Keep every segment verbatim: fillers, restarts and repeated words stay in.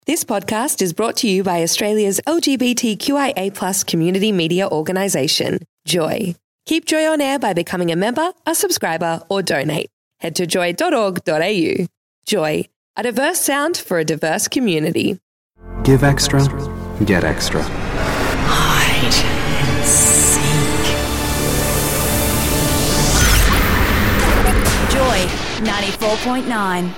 This podcast is brought to you by Australia's L G B T Q I A plus community media organisation, Joy. Keep Joy on air by becoming a member, a subscriber or donate. Head to joy dot org dot a u. Joy, a diverse sound for a diverse community. Give extra, get extra. Hide and seek. Joy ninety-four point nine.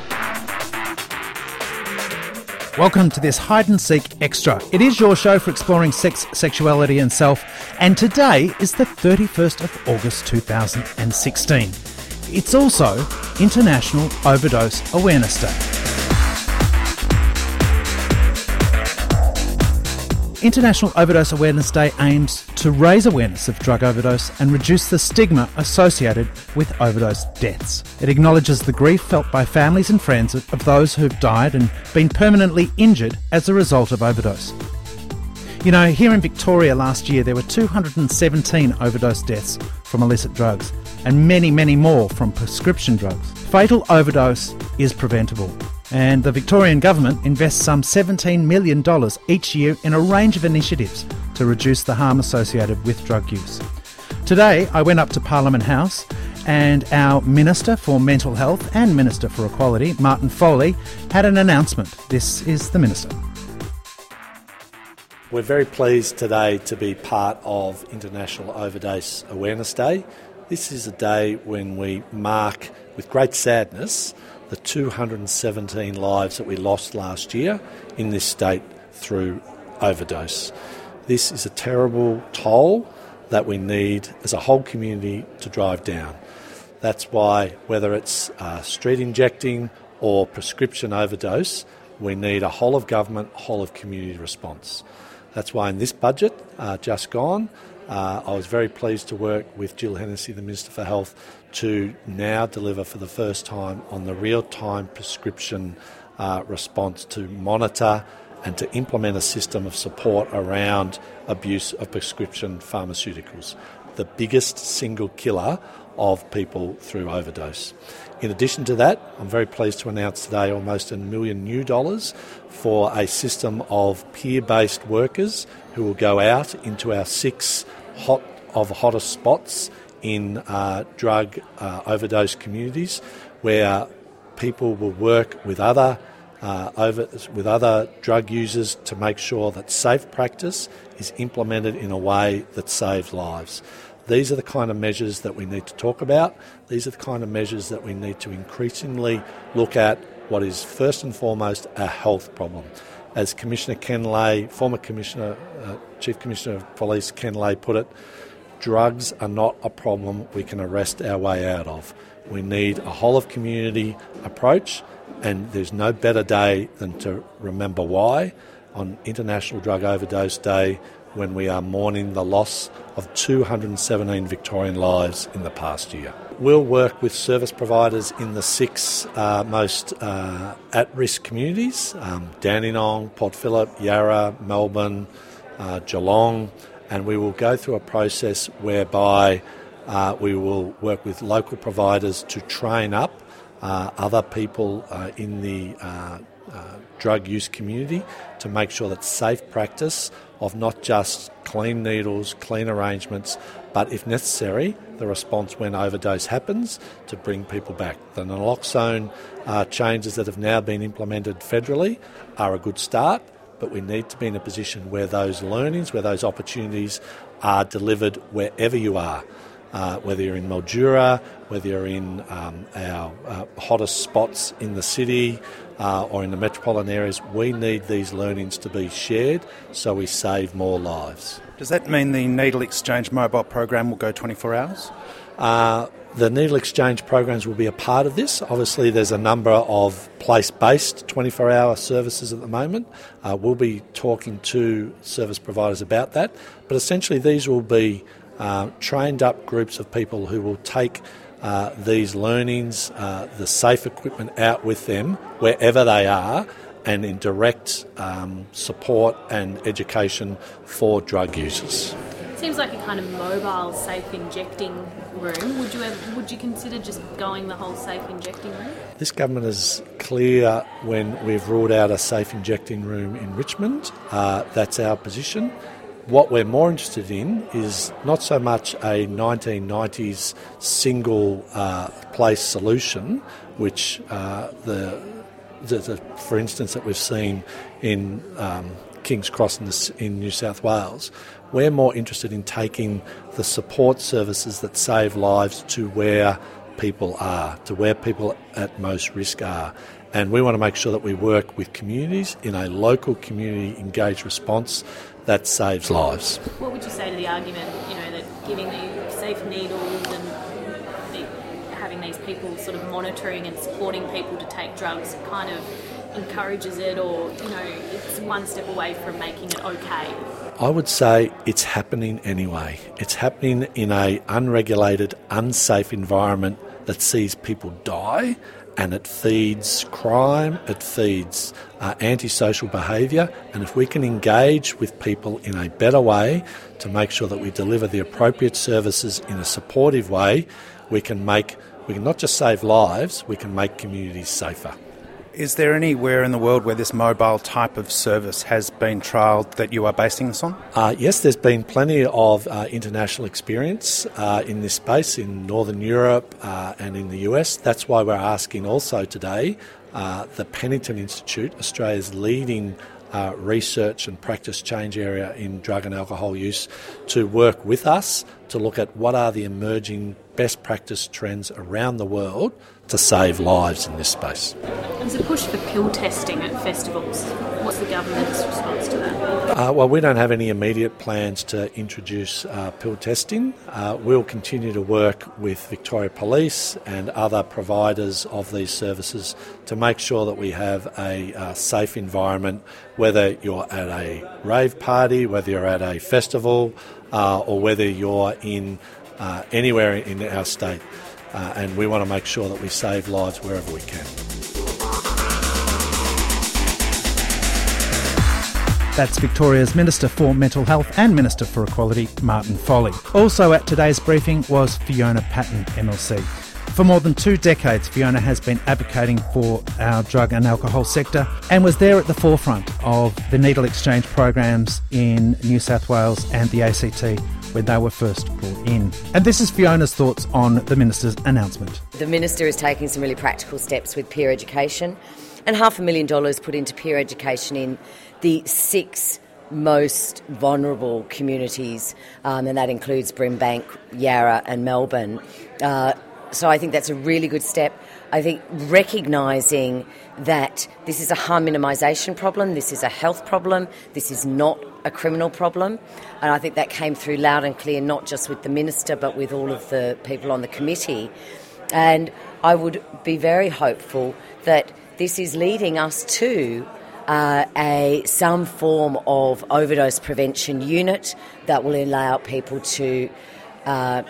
Welcome to this Hide and Seek Extra. It is your show for exploring sex, sexuality and self, and today is the thirty-first of August two thousand sixteen. It's also International Overdose Awareness Day. International Overdose Awareness Day aims to raise awareness of drug overdose and reduce the stigma associated with overdose deaths. It acknowledges the grief felt by families and friends of those who've died and been permanently injured as a result of overdose. You know, here in Victoria last year there were two hundred seventeen overdose deaths from illicit drugs and many, many more from prescription drugs. Fatal overdose is preventable. And the Victorian Government invests some seventeen million dollars each year in a range of initiatives to reduce the harm associated with drug use. Today, I went up to Parliament House and our Minister for Mental Health and Minister for Equality, Martin Foley, had an announcement. This is the Minister. We're very pleased today to be part of International Overdose Awareness Day. This is a day when we mark, with great sadness, the two hundred seventeen lives that we lost last year in this state through overdose. This is a terrible toll that we need as a whole community to drive down. That's why, whether it's uh, street injecting or prescription overdose, we need a whole of government, whole of community response. That's why in this budget, uh, just gone, uh, I was very pleased to work with Jill Hennessy, the Minister for Health, to now deliver for the first time on the real-time prescription uh, response to monitor and to implement a system of support around abuse of prescription pharmaceuticals, the biggest single killer of people through overdose. In addition to that, I'm very pleased to announce today almost a million new dollars for a system of peer-based workers who will go out into our six hot of hottest spots in uh, drug uh, overdose communities, where people will work with other uh, over, with other drug users to make sure that safe practice is implemented in a way that saves lives. These are the kind of measures that we need to talk about. These are the kind of measures that we need to increasingly look at what is first and foremost a health problem. As Commissioner Ken Lay, former Commissioner, uh, Chief Commissioner of Police Ken Lay put it, drugs are not a problem we can arrest our way out of. We need a whole of community approach, and there's no better day than to remember why on International Drug Overdose Day, when we are mourning the loss of two hundred seventeen Victorian lives in the past year. We'll work with service providers in the six uh, most uh, at-risk communities, um, Dandenong, Port Phillip, Yarra, Melbourne, uh, Geelong, and we will go through a process whereby uh, we will work with local providers to train up uh, other people uh, in the uh, uh, drug use community to make sure that safe practice of not just clean needles, clean arrangements, but if necessary, the response when overdose happens to bring people back. The naloxone uh, changes that have now been implemented federally are a good start, but we need to be in a position where those learnings, where those opportunities are delivered wherever you are. Uh, whether you're in Mildura, whether you're in um, our uh, hottest spots in the city uh, or in the metropolitan areas, we need these learnings to be shared so we save more lives. Does that mean the Needle Exchange mobile program will go twenty-four hours? Uh, the Needle Exchange programs will be a part of this. Obviously, there's a number of place-based twenty-four hour services at the moment. Uh, we'll be talking to service providers about that. But essentially, these will be Uh, trained up groups of people who will take uh, these learnings, uh, the safe equipment out with them wherever they are, and in direct um, support and education for drug users. Seems like a kind of mobile safe injecting room. Would you ever, would you consider just going the whole safe injecting room? This government is clear when we've ruled out a safe injecting room in Richmond. Uh, that's our position. What we're more interested in is not so much a nineteen nineties single uh, place solution, which uh, the, the, the for instance that we've seen in um, King's Cross in, this, in New South Wales. We're more interested in taking the support services that save lives to where people are, to where people at most risk are. And we want to make sure that we work with communities in a local community engaged response that saves lives. What would you say to the argument, you know, that giving the safe needles and the, having these people sort of monitoring and supporting people to take drugs kind of encourages it, or, you know, it's one step away from making it okay? I would say it's happening anyway. It's happening in a unregulated, unsafe environment that sees people die, and it feeds crime, it feeds uh, antisocial behaviour, and if we can engage with people in a better way to make sure that we deliver the appropriate services in a supportive way, we can make, we can not just save lives, we can make communities safer. Is there anywhere in the world where this mobile type of service has been trialled that you are basing this on? Uh, yes, there's been plenty of uh, international experience uh, in this space in Northern Europe uh, and in the U S. That's why we're asking also today uh, the Pennington Institute, Australia's leading uh, research and practice change area in drug and alcohol use, to work with us to look at what are the emerging best practice trends around the world to save lives in this space. There's a push for pill testing at festivals. What's the government's response to that? Uh, well, we don't have any immediate plans to introduce uh, pill testing. Uh, we'll continue to work with Victoria Police and other providers of these services to make sure that we have a uh, safe environment, whether you're at a rave party, whether you're at a festival, uh, or whether you're in uh, anywhere in our state. Uh, and we want to make sure that we save lives wherever we can. That's Victoria's Minister for Mental Health and Minister for Equality, Martin Foley. Also at today's briefing was Fiona Patten, M L C. For more than two decades, Fiona has been advocating for our drug and alcohol sector and was there at the forefront of the needle exchange programs in New South Wales and the A C T when they were first brought in. And this is Fiona's thoughts on the Minister's announcement. The Minister is taking some really practical steps with peer education, and half a million dollars put into peer education in the six most vulnerable communities, um, and that includes Brimbank, Yarra and Melbourne. Uh, so I think that's a really good step. I think recognising that this is a harm minimisation problem, this is a health problem, this is not a criminal problem, and I think that came through loud and clear, not just with the Minister but with all of the people on the committee. And I would be very hopeful that this is leading us to uh, a some form of overdose prevention unit that will allow people to uh,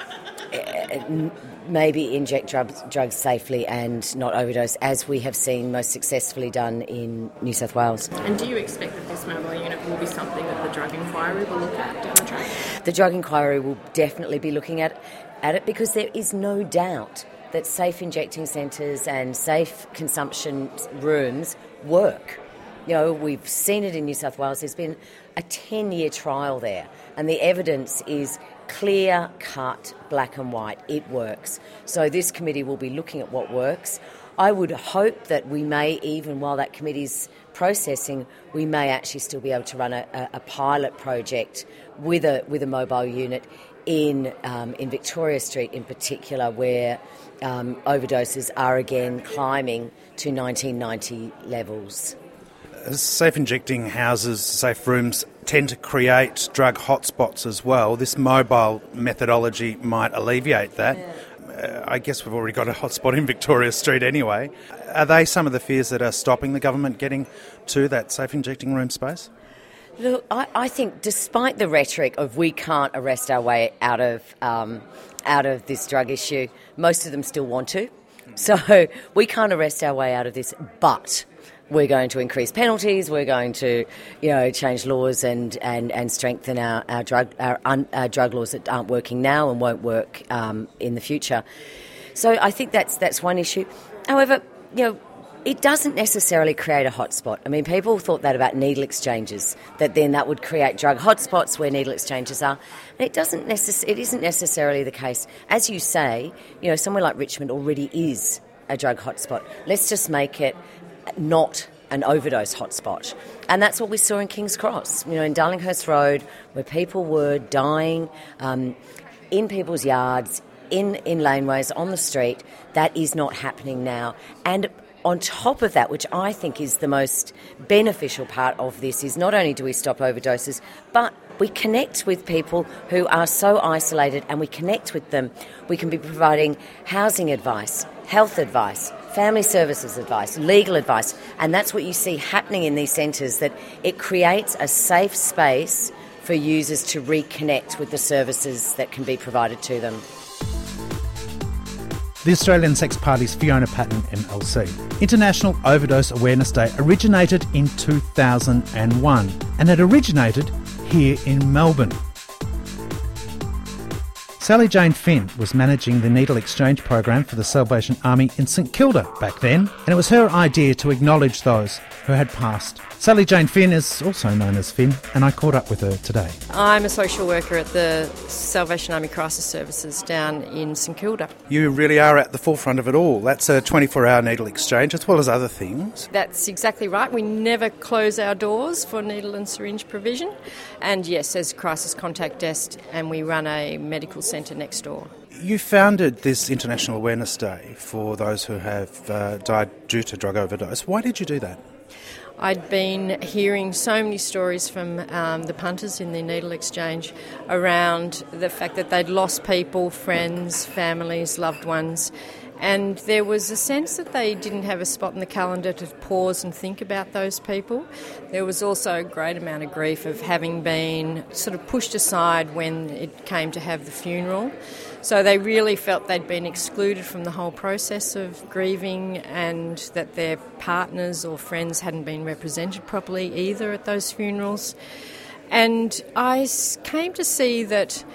maybe inject drugs, drugs safely and not overdose, as we have seen most successfully done in New South Wales. And do you expect that this mobile unit will be something that the drug inquiry will look at down the track? The drug inquiry will definitely be looking at, at it, because there is no doubt that safe injecting centres and safe consumption rooms work. You know, we've seen it in New South Wales. There's been a ten-year trial there, and the evidence is clear cut, black and white. It works. So this committee will be looking at what works. I would hope that we may, even while that committee's processing, we may actually still be able to run a, a pilot project with a with a mobile unit in um, in Victoria Street in particular, where um, overdoses are again climbing to nineteen ninety levels. Safe injecting houses, safe rooms tend to create drug hotspots as well. This mobile methodology might alleviate that. Yeah. Uh, I guess we've already got a hotspot in Victoria Street anyway. Are they some of the fears that are stopping the government getting to that safe injecting room space? Look, I, I think despite the rhetoric of we can't arrest our way out of um, out of this drug issue, most of them still want to. So we can't arrest our way out of this, but we're going to increase penalties, we're going to, you know, change laws and, and, and strengthen our, our drug our, un, our drug laws that aren't working now and won't work um, in the future. So I think that's that's one issue. However, you know, it doesn't necessarily create a hotspot. I mean, people thought that about needle exchanges, that then that would create drug hotspots where needle exchanges are. And it doesn't necess- it isn't necessarily the case. As you say, you know, somewhere like Richmond already is a drug hotspot. Let's just make it not an overdose hotspot. And that's what we saw in King's Cross, you know, in Darlinghurst Road, where people were dying um, in people's yards, in, in laneways, on the street. That is not happening now. And on top of that, which I think is the most beneficial part of this, is not only do we stop overdoses, but we connect with people who are so isolated, and we connect with them. We can be providing housing advice, health advice, family services advice, legal advice, and that's what you see happening in these centres, that it creates a safe space for users to reconnect with the services that can be provided to them. The Australian Sex Party's Fiona Patten, M L C. International Overdose Awareness Day originated in two thousand one, and it originated here in Melbourne. Sally Jane Finn was managing the needle exchange program for the Salvation Army in St Kilda back then, and it was her idea to acknowledge those who had passed. Sally Jane Finn is also known as Finn, and I caught up with her today. I'm a social worker at the Salvation Army Crisis Services down in St Kilda. You really are at the forefront of it all. That's a twenty-four hour needle exchange as well as other things. That's exactly right. We never close our doors for needle and syringe provision. And yes, there's a crisis contact desk, and we run a medical centre next door. You founded this International Awareness Day for those who have uh, died due to drug overdose. Why did you do that? I'd been hearing so many stories from um, the punters in the needle exchange around the fact that they'd lost people, friends, families, loved ones, and there was a sense that they didn't have a spot in the calendar to pause and think about those people. There was also a great amount of grief of having been sort of pushed aside when it came to have the funeral. So they really felt they'd been excluded from the whole process of grieving, and that their partners or friends hadn't been represented properly either at those funerals. And I came to see that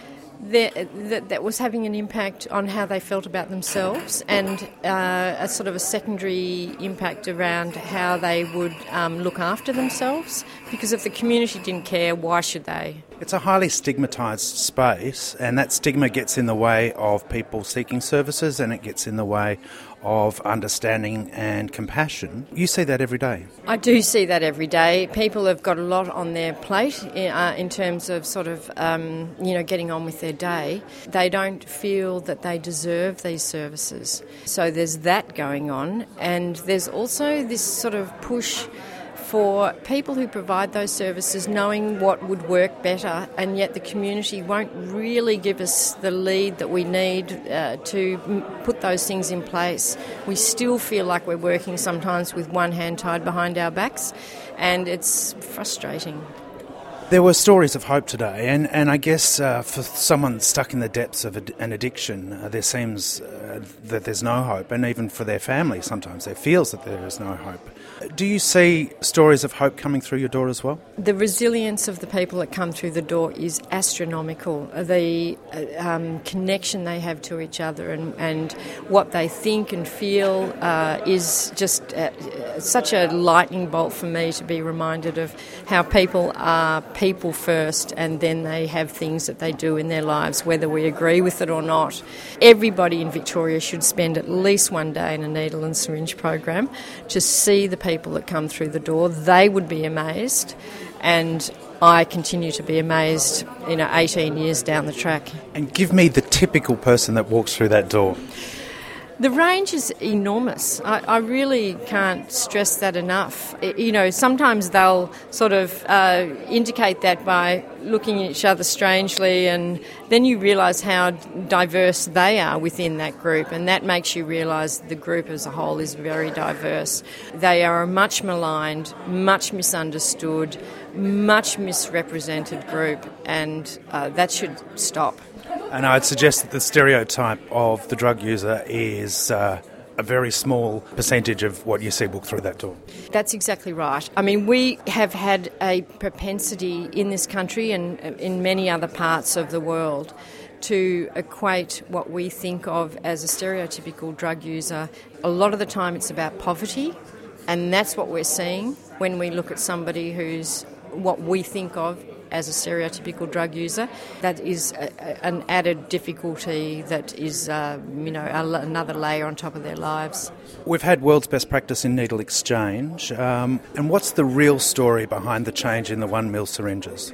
that, that was having an impact on how they felt about themselves, and uh, a sort of a secondary impact around how they would um, look after themselves, because if the community didn't care, why should they? It's a highly stigmatised space, and that stigma gets in the way of people seeking services, and it gets in the way of understanding and compassion. You see that every day. I do see that every day. People have got a lot on their plate in, uh, in terms of sort of, um, you know, getting on with their day. They don't feel that they deserve these services. So there's that going on, and there's also this sort of push for people who provide those services knowing what would work better, and yet the community won't really give us the lead that we need uh, to m- put those things in place. We still feel like we're working sometimes with one hand tied behind our backs, and it's frustrating. There were stories of hope today, and, and I guess uh, for someone stuck in the depths of ad- an addiction, uh, there seems uh, that there's no hope, and even for their family sometimes there feels that there is no hope. Do you see stories of hope coming through your door as well? The resilience of the people that come through the door is astronomical. The uh, um, connection they have to each other, and, and what they think and feel uh, is just uh, such a lightning bolt for me to be reminded of how people are people first, and then they have things that they do in their lives, whether we agree with it or not. Everybody in Victoria should spend at least one day in a needle and syringe program to see the people that come through the door. They would be amazed, and I continue to be amazed, you know, eighteen years down the track. And give me the typical person that walks through that door. The range is enormous. I, I really can't stress that enough. You know, sometimes they'll sort of uh, indicate that by looking at each other strangely, and then you realise how diverse they are within that group, and that makes you realise the group as a whole is very diverse. They are a much maligned, much misunderstood, much misrepresented group, and uh, that should stop. And I'd suggest that the stereotype of the drug user is uh, a very small percentage of what you see walk through that door. That's exactly right. I mean, we have had a propensity in this country and in many other parts of the world to equate what we think of as a stereotypical drug user. A lot of the time it's about poverty, and that's what we're seeing when we look at somebody who's what we think of as a stereotypical drug user. That is a, a, an added difficulty that is, uh, you know, a, another layer on top of their lives. We've had world's best practice in needle exchange, um, and what's the real story behind the change in the one mil syringes?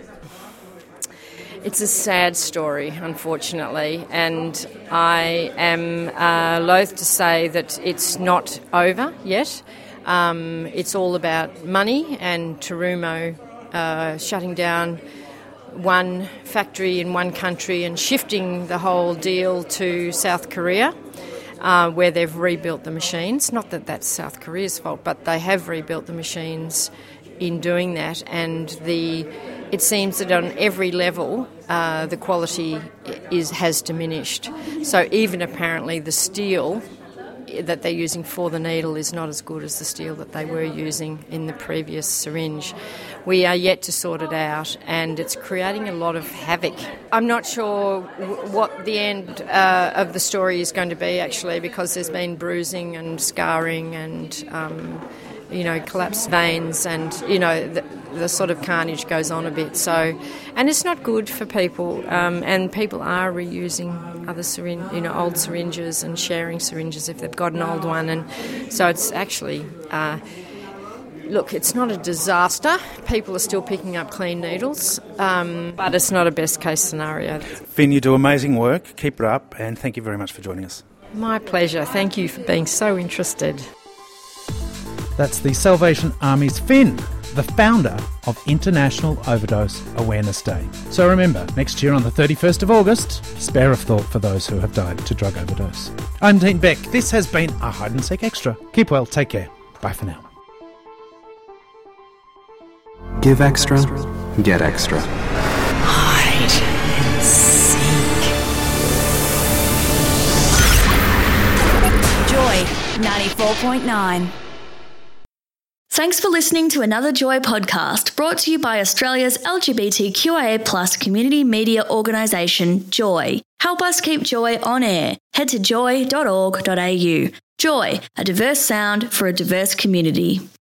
It's a sad story, unfortunately, and I am uh, loath to say that it's not over yet. Um, it's all about money and Terumo uh, shutting down one factory in one country and shifting the whole deal to South Korea, uh, where they've rebuilt the machines. Not that that's South Korea's fault, but they have rebuilt the machines in doing that, and the it seems that on every level uh, the quality is has diminished. So even apparently the steel that they're using for the needle is not as good as the steel that they were using in the previous syringe. We are yet to sort it out, and it's creating a lot of havoc. I'm not sure w- what the end uh, of the story is going to be, actually, because there's been bruising and scarring and um, you know, collapsed veins, and, you know, the, the sort of carnage goes on a bit. So, and it's not good for people, um, and people are reusing other syringe, you know, old syringes and sharing syringes if they've got an old one, and so it's actually, uh, look, it's not a disaster. People are still picking up clean needles, um, but it's not a best case scenario. Finn, you do amazing work. Keep it up, and thank you very much for joining us. My pleasure. Thank you for being so interested. That's the Salvation Army's Finn, the founder of International Overdose Awareness Day. So remember, next year on the thirty-first of August, spare a thought for those who have died to drug overdose. I'm Dean Beck. This has been a Hide and Seek Extra. Keep well, take care. Bye for now. Give extra, get extra. Hide and seek. Joy ninety-four point nine. Thanks for listening to another Joy podcast brought to you by Australia's L G B T Q I A plus community media organisation, Joy. Help us keep Joy on air. Head to joy dot org dot a u. Joy, a diverse sound for a diverse community.